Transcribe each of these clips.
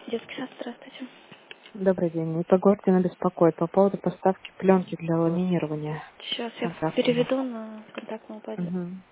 Детский сад, здравствуйте. Добрый день. Это Гордина беспокоит по поводу поставки пленки для ламинирования Сейчас я контрактного. переведу на контактного пойдет. Мгм.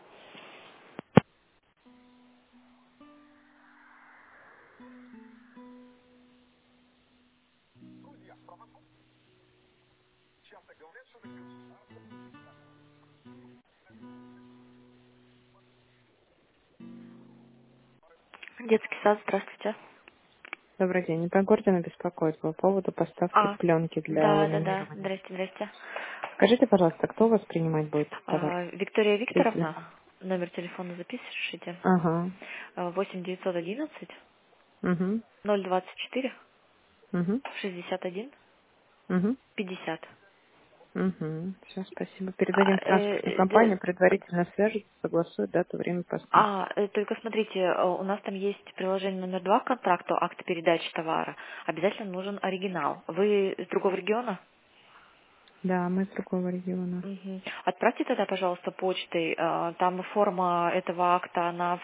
Детский сад, здравствуйте. Добрый день. Это Гордина беспокоит по поводу поставки А, пленки для да. ламинирования. Здрасте. Скажите, пожалуйста, кто у вас принимать будет товар? Виктория Чей Викторовна, телефон? номер телефона запишите. Ага. 8 911 Угу. 024 Угу. 61 Угу. 50. Угу. Все, спасибо. Передадим в транспортную э, де- компанию, предварительно свяжутся, согласуют дату, время поставки. Только смотрите, у нас там есть приложение номер 2 к контракту, акт передачи товара. Обязательно нужен оригинал. Вы из другого региона? Да, мы из другого региона. Мгм. Отправьте тогда, пожалуйста, почтой. Там форма этого акта, она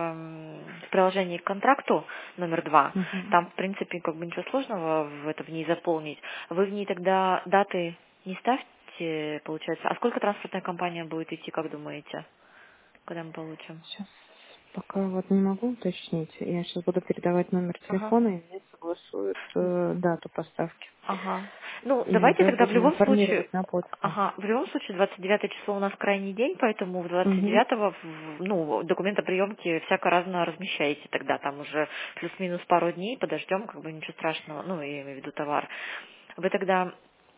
в приложении к контракту номер 2. Угу. Там, в принципе, как бы ничего сложного в ней заполнить. Вы в ней тогда даты не ставьте, получается. А сколько транспортная компания будет идти, как думаете, когда мы получим? Сейчас пока вот не могу уточнить. Я сейчас буду передавать номер Ага. телефона, и мне согласуют дату поставки. Ага. Ну, И давайте уже тогда в будем любом случае, информировать на почту. в любом случае 29 число у нас крайний день, поэтому в Угу. 29-го, документоприемки всяко разно размещаете тогда, там уже плюс-минус пару дней, подождем, как бы ничего страшного, ну, я имею в виду товар. Вы тогда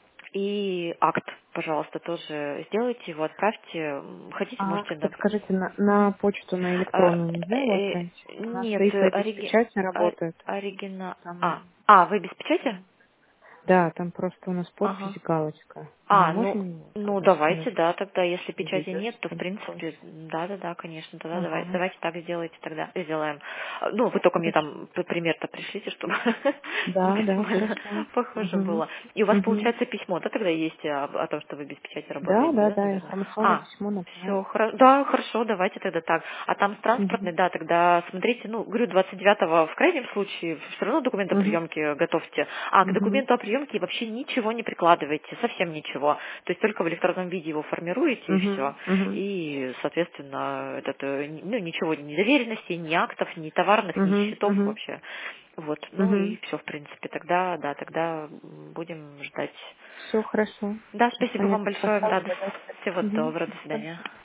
и акт, пожалуйста, тоже сделайте его, отправьте. Хотите, А можете... подскажите, на почту, на А, электронную нельзя его отправить? У нас нет, Сейфа без печати работает. оригинал... Там, Вы без печати? да, там просто у нас Ага. подпись галочка. Мы можем его Ну тогда давайте, скинуть? да, тогда, если Вы печати нет, зайдете то в тогда в принципе, почту? да, конечно, тогда Ага. давайте так сделайте тогда, сделаем. Ну, вы только мне Хорошо. там пример-то пришлите, чтобы Да, максимально хорошо. похоже Угу. было. И у вас, Угу. получается, письмо, да, тогда есть о том, что вы без печати Да, работаете, да, да, да, наверное? информационное письмо Все, направим. да, хорошо, давайте тогда так. А там с Угу. транспортной, да, тогда смотрите, говорю, 29-го в крайнем случае все равно Угу. документоприемки готовьте. А к Угу. документу о приемке вообще ничего не прикладывайте, совсем ничего. То есть только в электронном виде его формируете и все. Угу. Угу. И, соответственно, ничего, ни доверенностей, ни актов, ни товарных, ни Угу. счетов Угу. вообще. Вот, ну и Угу. все, в принципе. Тогда, да, тогда будем ждать. Все хорошо. Да, Все спасибо вам понятно. большое, Поставлю да, задачу. всего Угу. доброго, до свидания.